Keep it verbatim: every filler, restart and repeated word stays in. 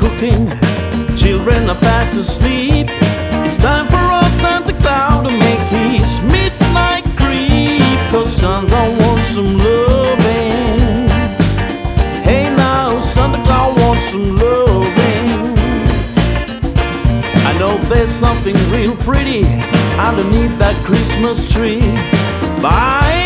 cooking, children are fast asleep. It's time for our Santa Claus to make his midnight creep. Cause Santa wants some loving. Hey now, Santa Claus wants some loving. I know there's something real pretty underneath that Christmas tree. Bye.